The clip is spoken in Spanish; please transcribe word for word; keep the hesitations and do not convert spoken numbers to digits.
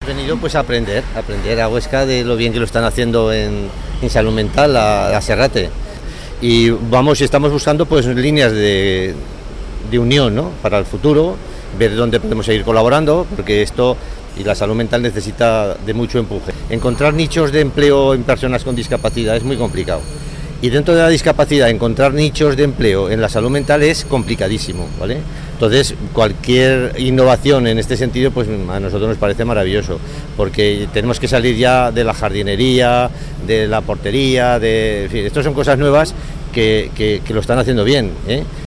venido pues a aprender, a aprender a Huesca de lo bien que lo están haciendo en, en salud mental, a, a Serrate. Y vamos, estamos buscando pues líneas de, de unión, ¿no?, para el futuro, ver dónde podemos seguir colaborando, porque esto y la salud mental necesita de mucho empuje. Encontrar nichos de empleo en personas con discapacidad es muy complicado. Y dentro de la discapacidad, encontrar nichos de empleo en la salud mental es complicadísimo, ¿vale? Entonces, cualquier innovación en este sentido, pues a nosotros nos parece maravilloso, porque tenemos que salir ya de la jardinería, de la portería, de... En fin, estas son cosas nuevas que, que, que lo están haciendo bien, ¿eh?